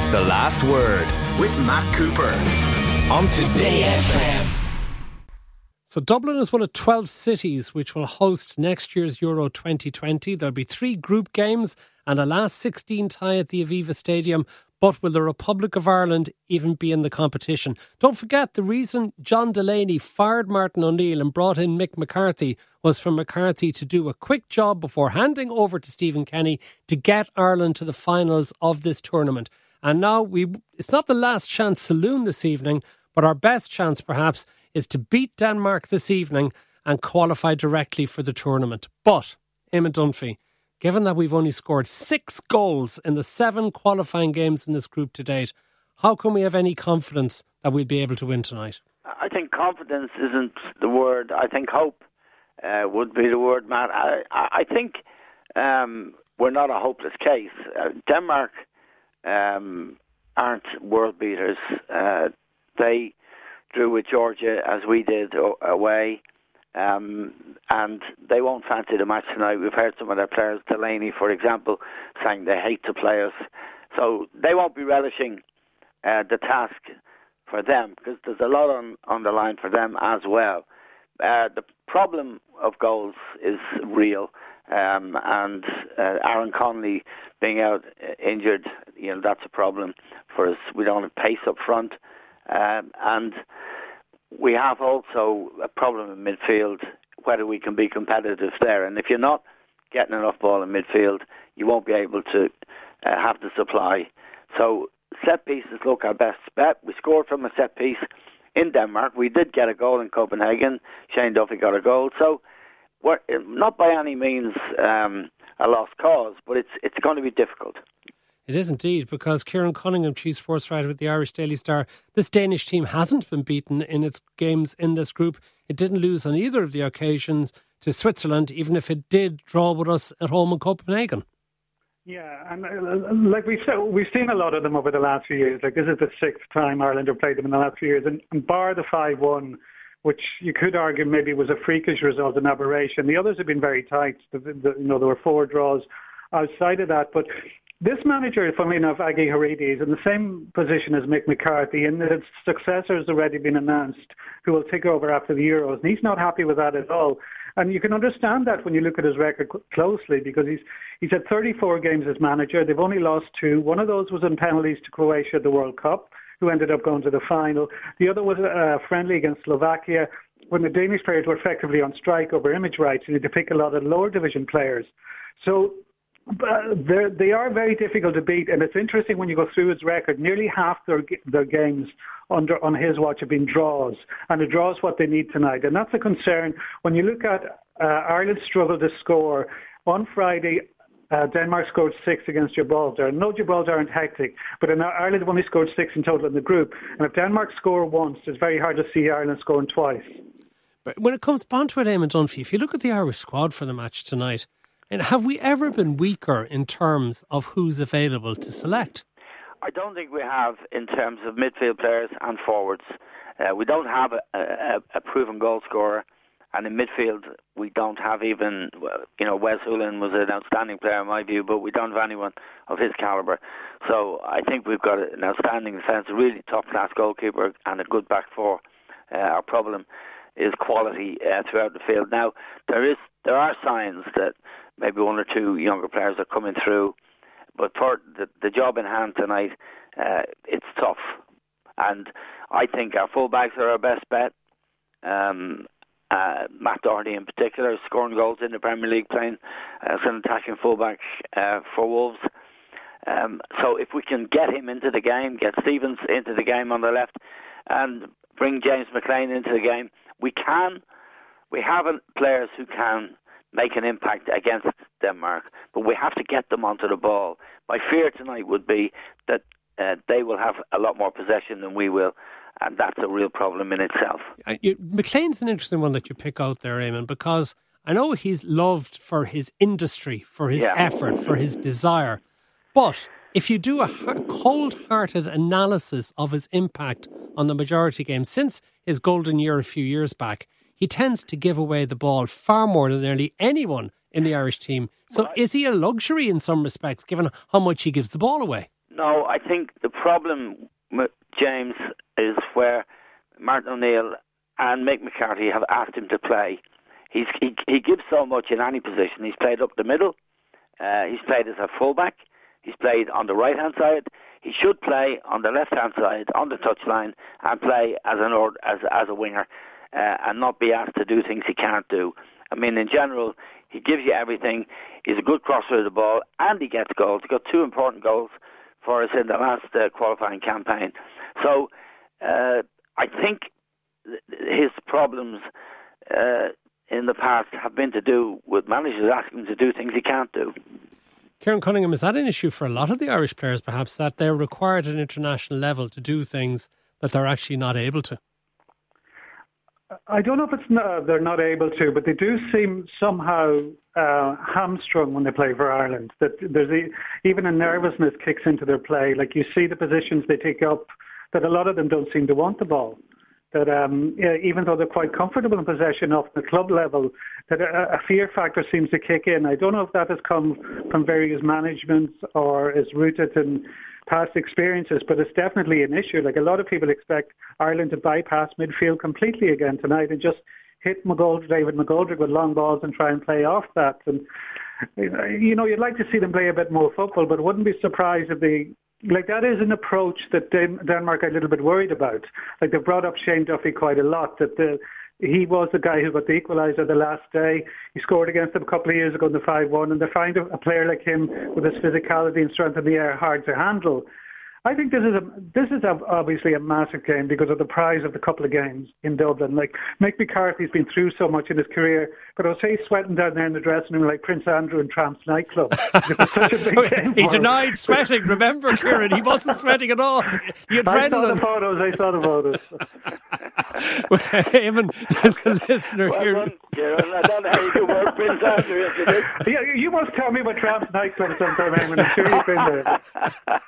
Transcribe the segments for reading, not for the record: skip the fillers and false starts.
The Last Word with Matt Cooper on Today FM. So Dublin is one of 12 cities which will host next year's Euro 2020. There'll be 3 group games and a last 16 tie at the Aviva Stadium. But will the Republic of Ireland even be in the competition? Don't forget, the reason John Delaney fired Martin O'Neill and brought in Mick McCarthy was for McCarthy to do a quick job before handing over to Stephen Kenny to get Ireland to the finals of this tournament. And now it's not the last chance saloon this evening, but our best chance perhaps is to beat Denmark this evening and qualify directly for the tournament. But, Eamon Dunphy, given that we've only scored 6 goals in the 7 qualifying games in this group to date, how can we have any confidence that we'll be able to win tonight? I think confidence isn't the word. I think hope would be the word, Matt. I think we're not a hopeless case. Denmark aren't world beaters. They drew with Georgia as we did away. And they won't fancy the match tonight. We've heard some of their players, Delaney, for example, saying they hate to play us. So they won't be relishing the task for them, because there's a lot on the line for them as well. The problem of goals is real, and Aaron Connolly being out injured, that's a problem for us. We don't have pace up front, and we have also a problem in midfield, whether we can be competitive there. And if you're not getting enough ball in midfield, you won't be able to have the supply. So set pieces look our best bet. We scored from a set piece in Denmark. We did get a goal in Copenhagen. Shane Duffy got a goal. So we're not by any means a lost cause, but it's going to be difficult. It is indeed, because Kieran Cunningham, chief sports writer with the Irish Daily Star, this Danish team hasn't been beaten in its games in this group. It didn't lose on either of the occasions to Switzerland, even if it did draw with us at home in Copenhagen. Yeah, and like we've seen a lot of them over the last few years. Like, this is the 6th time Ireland have played them in the last few years, and bar the 5-1, which you could argue maybe was a freakish result, an aberration. The others have been very tight. There were 4 draws outside of that, but this manager, funnily enough, Agi Haridi, is in the same position as Mick McCarthy, in that his successor has already been announced, who will take over after the Euros. And he's not happy with that at all. And you can understand that when you look at his record closely, because he's had 34 games as manager. They've only lost 2. One of those was in penalties to Croatia at the World Cup, who ended up going to the final. The other was a friendly against Slovakia, when the Danish players were effectively on strike over image rights, and he had to pick a lot of lower division players. So they are very difficult to beat, and it's interesting when you go through his record. Nearly half their games on his watch have been draws, and a draw is what they need tonight, and that's a concern. When you look at Ireland's struggle to score on Friday, Denmark scored 6 against Gibraltar. No, Gibraltar aren't hectic, but Ireland have only scored 6 in total in the group, and if Denmark score once, it's very hard to see Ireland scoring twice. But when it comes down to it, Eamon Dunphy, if you look at the Irish squad for the match tonight, and have we ever been weaker in terms of who's available to select? I don't think we have, in terms of midfield players and forwards. We don't have a proven goal scorer, and in midfield we don't have even, Wes Hoolahan was an outstanding player in my view, but we don't have anyone of his calibre. So I think we've got an outstanding defence, a really top-class goalkeeper and a good back four. Our problem is quality throughout the field. Now, there are signs that maybe 1 or 2 younger players are coming through, but for the job in hand tonight, it's tough. And I think our full-backs are our best bet. Matt Doherty in particular, scoring goals in the Premier League, playing as an attacking full-back for Wolves. So if we can get him into the game, get Stevens into the game on the left, and bring James McLean into the game, we have players who can make an impact against Denmark, but we have to get them onto the ball. My fear tonight would be that they will have a lot more possession than we will, and that's a real problem in itself. McLean's an interesting one that you pick out there, Eamon, because I know he's loved for his industry, for his effort, for his desire, but if you do a cold-hearted analysis of his impact on the majority games since his golden year a few years back, he tends to give away the ball far more than nearly anyone in the Irish team. So is he a luxury in some respects, given how much he gives the ball away? No, I think the problem with James is where Martin O'Neill and Mick McCarthy have asked him to play. He gives so much in any position. He's played up the middle. He's played as a fullback. He's played on the right-hand side. He should play on the left-hand side, on the touchline, and play as a winger, and not be asked to do things he can't do. I mean, in general, he gives you everything. He's a good crosser of the ball, and he gets goals. He got 2 important goals for us in the last qualifying campaign. So I think his problems in the past have been to do with managers asking him to do things he can't do. Kieran Cunningham, is that an issue for a lot of the Irish players, perhaps, that they're required at an international level to do things that they're actually not able to? I don't know if they're not able to, but they do seem somehow hamstrung when they play for Ireland. That there's even a nervousness kicks into their play. Like, you see the positions they take up, that a lot of them don't seem to want the ball. That even though they're quite comfortable in possession off the club level, that a fear factor seems to kick in. I don't know if that has come from various managements or is rooted in past experiences, but it's definitely an issue. Like, a lot of people expect Ireland to bypass midfield completely again tonight and just hit David McGoldrick with long balls and try and play off that. And you know, you'd like to see them play a bit more football, but wouldn't be surprised if they. Like, that is an approach that Denmark are a little bit worried about. Like, they've brought up Shane Duffy quite a lot, that he was the guy who got the equaliser the last day. He scored against them a couple of years ago in the 5-1, and they find a player like him with his physicality and strength in the air hard to handle. I think this is obviously a massive game because of the prize of the couple of games in Dublin. Like, Mick McCarthy's been through so much in his career, but I was say sweating down there in the dressing room like Prince Andrew in Tramps nightclub. It was such a big game. He denied sweating. Remember, Kieran, he wasn't sweating at all. I saw the photos. Well, Eamon, there's a listener here. Done, Kieran. I don't know how you can work Prince Andrew yesterday. Yeah, you must tell me about Tramps nightclub sometime, Eamon. I'm sure you've been there.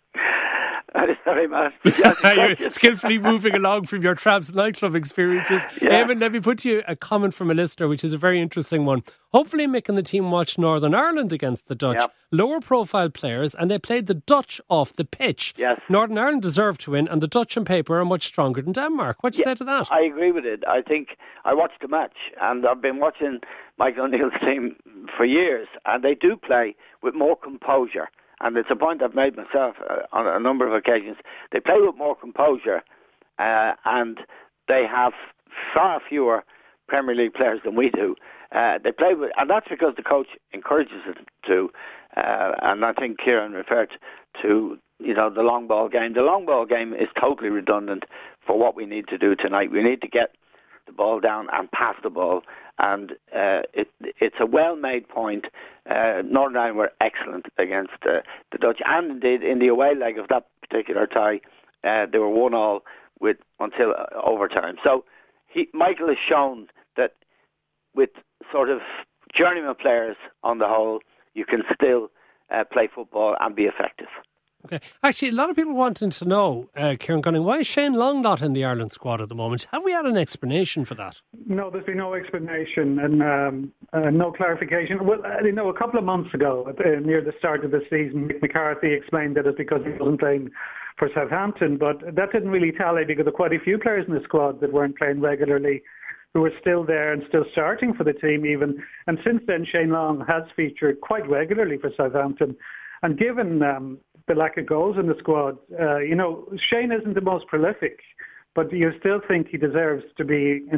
Sorry, Matt. You're skillfully moving along from your Tramps nightclub experiences. Yeah. Eamon, let me put to you a comment from a listener, which is a very interesting one. Hopefully Mick and the team watched Northern Ireland against the Dutch. Yep. Lower profile players, and they played the Dutch off the pitch. Yes. Northern Ireland deserved to win, and the Dutch on paper are much stronger than Denmark. What do you say to that? I agree with it. I think I watched the match, and I've been watching Michael O'Neill's team for years, and they do play with more composure. And it's a point I've made myself on a number of occasions. They play with more composure, and they have far fewer Premier League players than we do. They play with, and that's because the coach encourages them to. And I think Kieran referred to, the long ball game. The long ball game is totally redundant for what we need to do tonight. We need to get the ball down and pass the ball. And it's a well-made point. Northern Ireland were excellent against the Dutch, and indeed in the away leg of that particular tie, they were 1-1 until overtime. So Michael has shown that with sort of journeyman players on the whole, you can still play football and be effective. Okay. Actually, a lot of people wanting to know, Kieran Cunningham, why is Shane Long not in the Ireland squad at the moment? Have we had an explanation for that? No, there's been no explanation and no clarification. Well, a couple of months ago, near the start of the season, Mick McCarthy explained that it's because he wasn't playing for Southampton, but that didn't really tally because there were quite a few players in the squad that weren't playing regularly, who were still there and still starting for the team even. And since then, Shane Long has featured quite regularly for Southampton. And given the lack of goals in the squad, Shane isn't the most prolific, but you still think he deserves to be in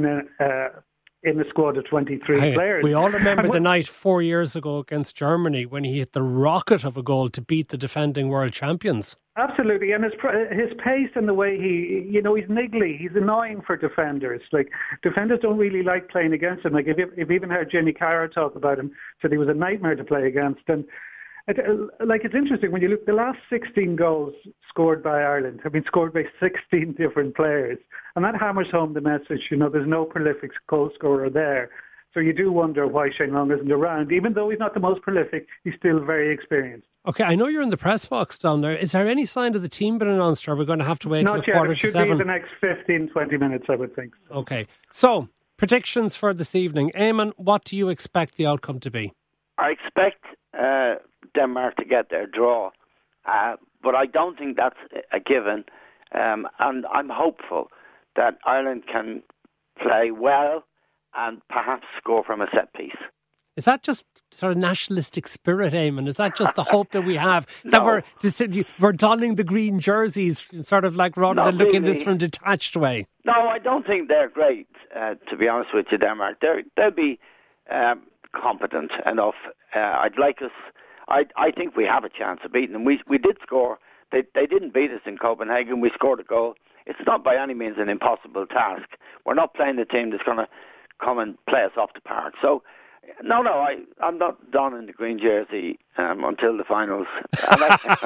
a squad of 23 players. We all remember the night 4 years ago against Germany when he hit the rocket of a goal to beat the defending world champions. Absolutely, and his pace and the way he's niggly, he's annoying for defenders. Like, defenders don't really like playing against him. Like, if you've even heard Jenny Carr talk about him, said he was a nightmare to play against. And it's interesting when you look, the last 16 goals scored by Ireland have been scored by 16 different players, and that hammers home the message, there's no prolific goal scorer there. So you do wonder why Shane Long isn't around. Even though he's not the most prolific, he's still very experienced. Okay, I know you're in the press box down there. Is there any sign of the team being announced, or are we going to have to wait until 6:45? Not yet. It should be in the next 15, 20 minutes, I would think. Okay, so predictions for this evening. Eamon, what do you expect the outcome to be? I expect Denmark to get their draw, But I don't think that's a given. And I'm hopeful that Ireland can play well and perhaps score from a set piece. Is that just sort of nationalistic spirit, Eamon? Is that just the hope that we have? That we're donning the green jerseys, sort of like rather than looking at this from a detached way? No, I don't think they're great, to be honest with you, Denmark. They'll be competent enough. I'd like us... I think we have a chance of beating them. We did score. They didn't beat us in Copenhagen. We scored a goal. It's not by any means an impossible task. We're not playing the team that's going to come and play us off the park. So... No, I'm not donning the green jersey until the finals, and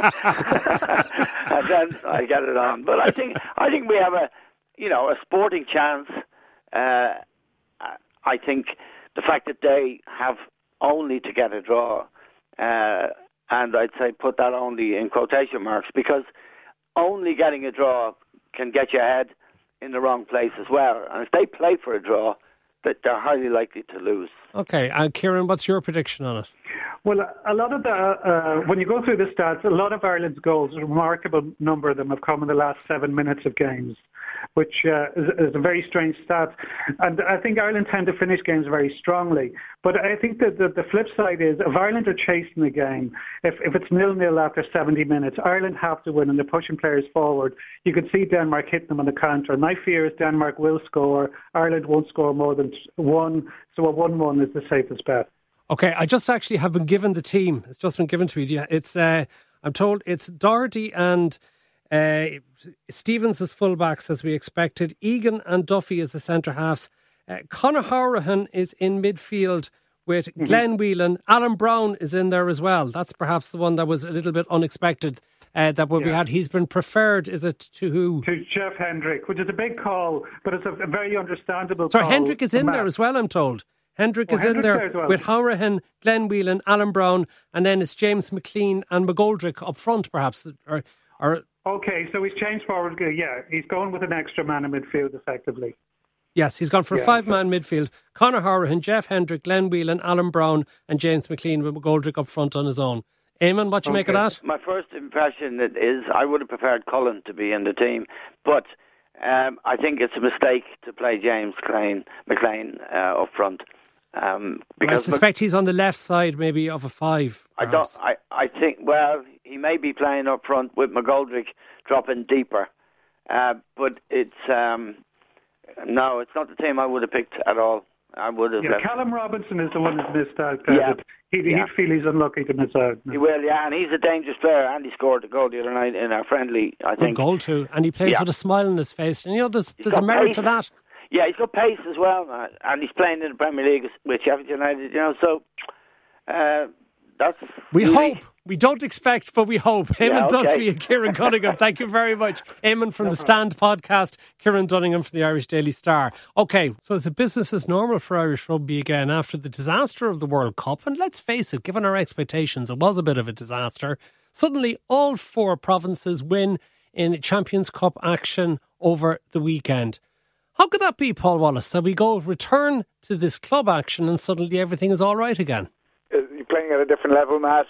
then I get it on. But I think we have a sporting chance. I think the fact that they have only to get a draw, and I'd say put that only in quotation marks, because only getting a draw can get your head in the wrong place as well. And if they play for a draw, that they're highly likely to lose. Okay, Kieran, what's your prediction on it? Well, a lot of when you go through the stats, a lot of Ireland's goals, a remarkable number of them have come in the last 7 minutes of games, which is a very strange stat. And I think Ireland tend to finish games very strongly. But I think that the flip side is, if Ireland are chasing the game, if it's 0-0 after 70 minutes, Ireland have to win and they're pushing players forward. You can see Denmark hitting them on the counter. My fear is Denmark will score. Ireland won't score more than one. So a 1-1 is the safest bet. Okay, I just actually have been given the team. It's just been given to me. It's I'm told it's Doherty and Stevens as fullbacks as we expected. Egan and Duffy as the centre halves. Conor Hourihane is in midfield with Glenn Whelan. Alan Brown is in there as well. That's perhaps the one that was a little bit unexpected. That we had. He's been preferred, is it, to who? To Jeff Hendrick, which is a big call, but it's a very understandable call. So Hendrick is in there as well, I'm told. Hendrick is in there with Hourihane, Glenn Whelan, Alan Brown, and then it's James McLean and McGoldrick up front, perhaps. Okay, so he's changed forward. Yeah, he's going with an extra man in midfield, effectively. Yes, he's gone for a five-man midfield. Conor Hourihane, Jeff Hendrick, Glenn Whelan, Alan Brown, and James McLean with McGoldrick up front on his own. Eamon, what do you make of that? My first impression is I would have preferred Cullen to be in the team, but I think it's a mistake to play James McLean up front. Because I suspect he's on the left side, maybe of a five. Perhaps. I think. Well, he may be playing up front with McGoldrick dropping deeper, but it's no, it's not the team I would have picked at all. I would have. Yeah, Callum Robinson is the one who's missed out. He'd feel he's unlucky to miss out. He will, and he's a dangerous player. And he scored a goal the other night in our friendly, I think. Good goal too, and he plays with a smile on his face. And there's a merit to that. Yeah, he's got pace as well, and he's playing in the Premier League with Sheffield United. So that's. We hope. We don't expect, but we hope. Eamon Dunphy and Kieran Cunningham, thank you very much. Eamon from the Stand podcast, Kieran Dunningham from the Irish Daily Star. Okay, so it's a business as normal for Irish rugby again after the disaster of the World Cup. And let's face it, given our expectations, it was a bit of a disaster. Suddenly, all four provinces win in Champions Cup action over the weekend. How could that be, Paul Wallace, that we return to this club action and suddenly everything is all right again? You're playing at a different level, Matt.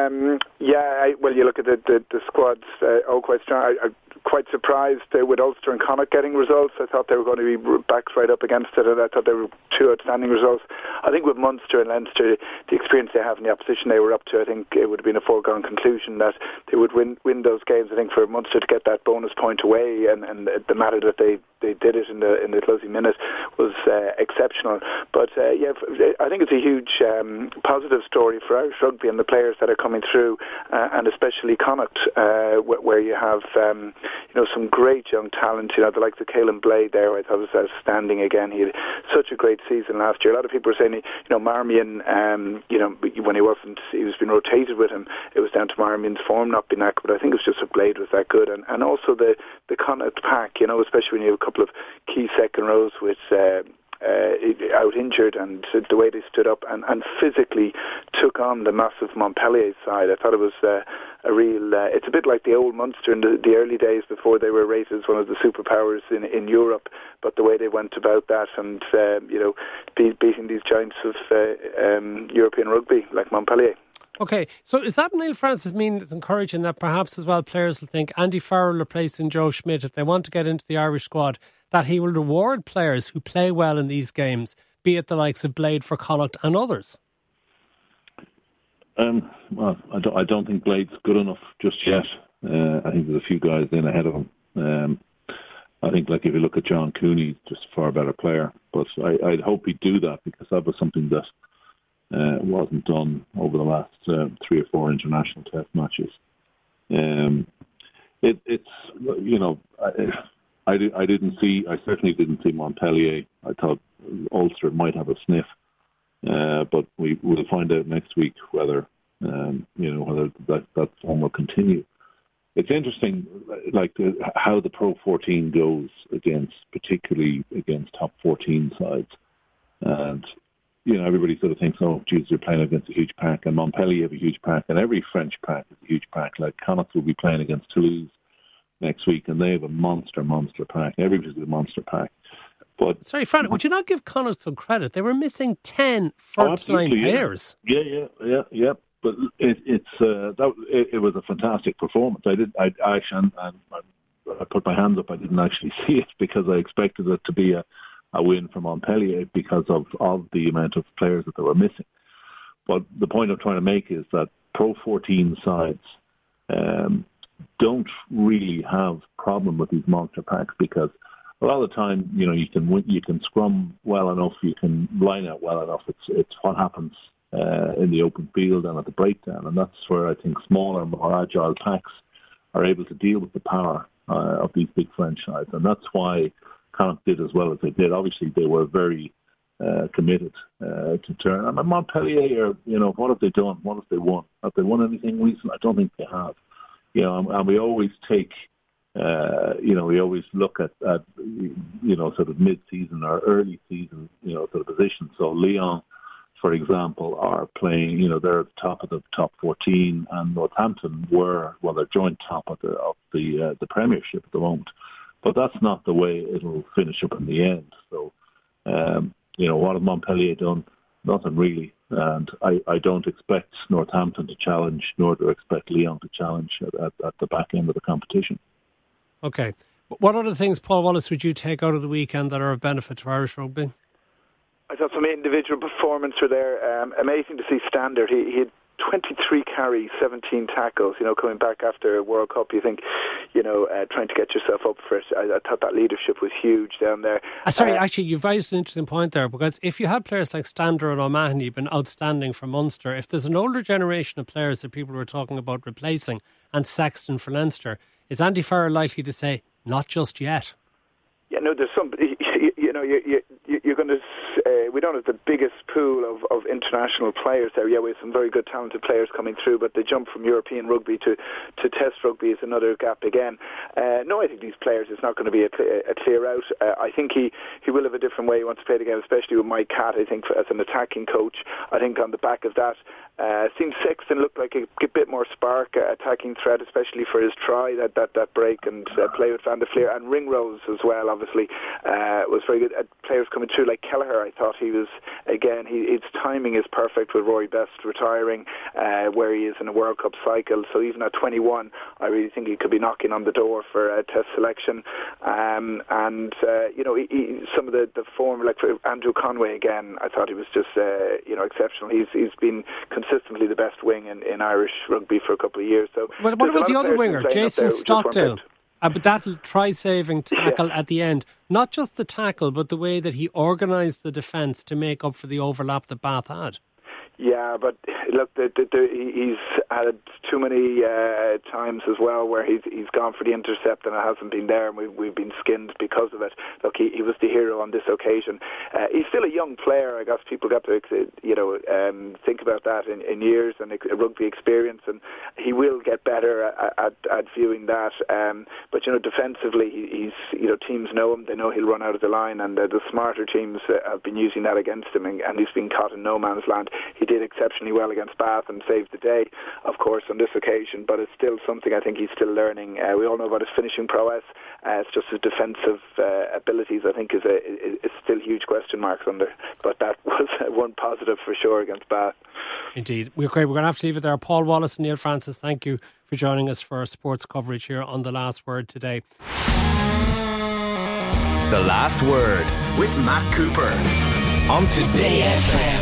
You look at the squads, quite strong. I'm quite surprised with Ulster and Connacht getting results. I thought they were going to be backs right up against it, and I thought they were two outstanding results. I think with Munster and Leinster, the experience they have in the opposition they were up to, I think it would have been a foregone conclusion that they would win those games. I think for Munster to get that bonus point away, and the matter that they did it in the closing minute was exceptional. But I think it's a huge positive story for Irish rugby and the players that are coming through, and especially Connacht, where you have some great young talent. The likes of Caelan Blade there, I thought was outstanding again. He had such a great season last year. A lot of people are saying, Marmion, when he was being rotated with him, it was down to Marmion's form not being that good. But I think it's just that Blade was that good, and also the Connacht pack, especially when you have a couple of key second rows with out injured, and the way they stood up and physically took on the massive Montpellier side. I thought it was a real. It's a bit like the old Munster in the early days before they were rated as one of the superpowers in Europe. But the way they went about that, and beating these giants of European rugby like Montpellier. Okay, so is that Neil Francis mean it's encouraging that perhaps as well players will think Andy Farrell replacing Joe Schmidt, if they want to get into the Irish squad, that he will reward players who play well in these games, be it the likes of Blade for Connacht and others? Well, I don't think Blade's good enough just yet. I think there's a few guys in ahead of him. I think, like, if you look at John Cooney, he's just a far better player. But I'd hope he'd do that, because that was something that wasn't done over the last 3 or 4 international test matches. It's you know, I certainly didn't see Montpellier. I thought Ulster might have a sniff, but we'll find out next week whether whether that form will continue. It's interesting, like, how the Pro 14 goes particularly against top 14 sides, and everybody sort of thinks, oh, geez, you're playing against a huge pack, and Montpellier have a huge pack, and every French pack is a huge pack. Like, Connacht will be playing against Toulouse next week, and they have a monster pack. Everybody's a monster pack. But sorry, Fran, would you not give Connacht some credit? They were missing 10 first-line players. Yeah. But it was a fantastic performance. I put my hands up. I didn't actually see it, because I expected it to be a win for Montpellier because of the amount of players that they were missing. But the point I'm trying to make is that Pro 14 sides don't really have problem with these monster packs, because a lot of the time, you can scrum well enough, you can line out well enough. It's what happens in the open field and at the breakdown, and that's where I think smaller, more agile packs are able to deal with the power of these big French sides, and that's why Connacht did as well as they did. Obviously, they were very committed to turn. I mean, Montpellier, what have they done? What have they won? Have they won anything recent? I don't think they have. And we always take, we always look at sort of mid-season or early season, sort of positions. So Lyon, for example, are playing, they're at the top of the top 14, and Northampton they're joint top of the Premiership at the moment. But that's not the way it'll finish up in the end. So, what have Montpellier done? Nothing really. And I don't expect Northampton to challenge, nor do I expect Lyon to challenge at the back end of the competition. Okay. What other things, Paul Wallace, would you take out of the weekend that are of benefit to Irish rugby? I thought some individual performance were there. Amazing to see Standard. He had 23 carries, 17 tackles, coming back after a World Cup. You think, trying to get yourself up for it. I thought that leadership was huge down there. Sorry, actually, you've raised an interesting point there, because if you had players like Stander and O'Mahony been outstanding for Munster, if there's an older generation of players that people were talking about replacing, and Saxton for Leinster, is Andy Farrell likely to say, not just yet? Yeah, no, there's some, you're going to, we don't have the biggest pool of international players there. Yeah, we have some very good talented players coming through, but the jump from European rugby to Test rugby is another gap again. No, I think these players, it's not going to be a clear out. I think he will have a different way he wants to play the game, especially with Mike Catt, I think, as an attacking coach. I think on the back of that, seems Sexton looked like a bit more spark, attacking threat, especially for his try, that break and play with Van der Fleer, and Ringrose as well, obviously, was very good. Players coming through like Kelleher, I thought he was, again, his timing is perfect with Rory Best retiring, where he is in a World Cup cycle. So even at 21, I really think he could be knocking on the door for a Test selection. Some of the form, like for Andrew Conway again, I thought he was just exceptional. He's been consistently the best wing in Irish rugby for a couple of years. So, well, what about the other winger, Jason Stockdale? But that try-saving tackle at the end, not just the tackle, but the way that he organised the defence to make up for the overlap that Bath had. Yeah, but look, he's had too many times as well where he's gone for the intercept and it hasn't been there, and we've been skinned because of it. Look, he was the hero on this occasion. He's still a young player. I guess people got to think about that in years and rugby experience, and he will get better at viewing that. But defensively, teams know him. They know he'll run out of the line, and the smarter teams have been using that against him, and he's been caught in no man's land. He did exceptionally well against Bath and saved the day, of course, on this occasion, but it's still something I think he's still learning. We all know about his finishing prowess. It's just his defensive abilities, I think, is still huge question marks under. But that was one positive for sure against Bath. Indeed. We're going to have to leave it there. Paul Wallace and Neil Francis, thank you for joining us for our sports coverage here on The Last Word today. The Last Word with Matt Cooper on Today FM.